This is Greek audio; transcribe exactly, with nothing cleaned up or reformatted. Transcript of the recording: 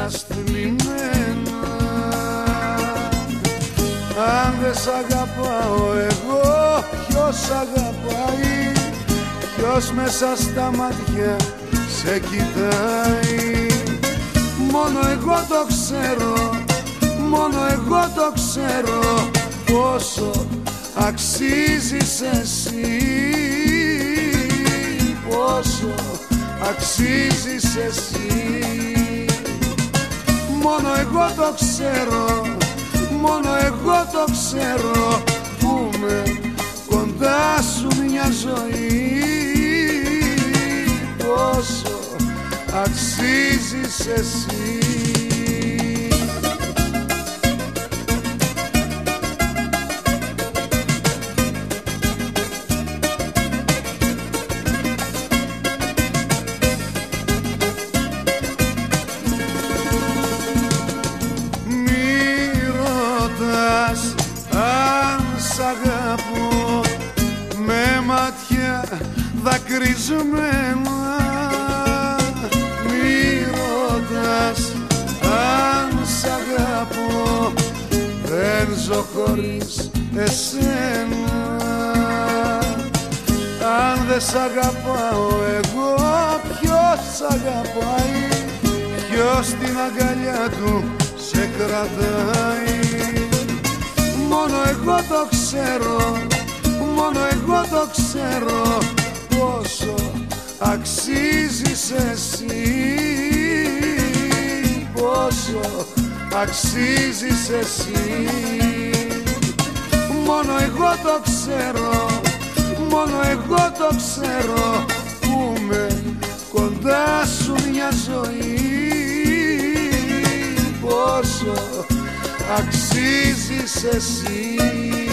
θλιμμένα. Αν δεν σ' αγαπάω εγώ, ποιος αγαπάει? Ποιος μέσα στα μάτια σε κοιτάει? Μόνο εγώ το ξέρω, μόνο εγώ το ξέρω, πόσο αξίζεις εσύ, πόσο αξίζεις εσύ. Μόνο εγώ το ξέρω, μόνο εγώ το ξέρω, που με κοντά σου μια ζωή, πόσο αξίζεις εσύ. Σ' αγαπώ με μάτια δακρυσμένα. Μη ρωτάς αν σ' αγαπώ, δεν ζω χωρίς εσένα. Αν δεν σ' αγαπάω εγώ, ποιος σ' αγαπάει? Ποιος την αγκαλιά του σε κρατάει? Μόνο εγώ το ξέρω, μόνο εγώ το ξέρω, πόσο αξίζεις εσύ, πόσο αξίζεις εσύ. Μόνο εγώ το ξέρω, μόνο εγώ το ξέρω, που με κοντά σου μια ζωή, πόσο αξίζεις εσύ.